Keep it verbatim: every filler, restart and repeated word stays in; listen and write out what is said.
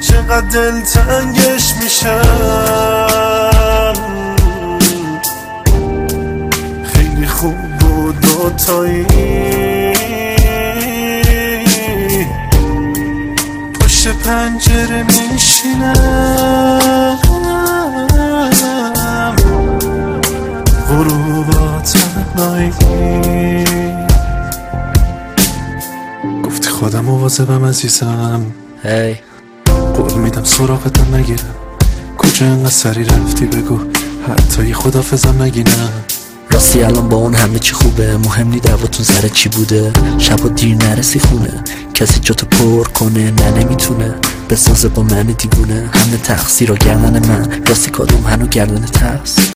چقدر دلتنگش میشم. خیلی خوب بود دوتایی پشت پنجره میشینم، غروبا تنهایی. گفتی خودم مواظبم عزیزم، هی قول میدم سراغتم نگیرم. کجا انقدر سری رفتی بگو حتی یه خدافظم نگینم. راستی الان با اون همه چی خوبه، مهم نی دعواتون سر چی بوده. شب و دیر نرسی خونه، کسی جاتو پر کنه نه نمیتونه. بسازه با من دیوونه، همه تقصیر و گردن من، راستی کادوم هنو گردن تقص.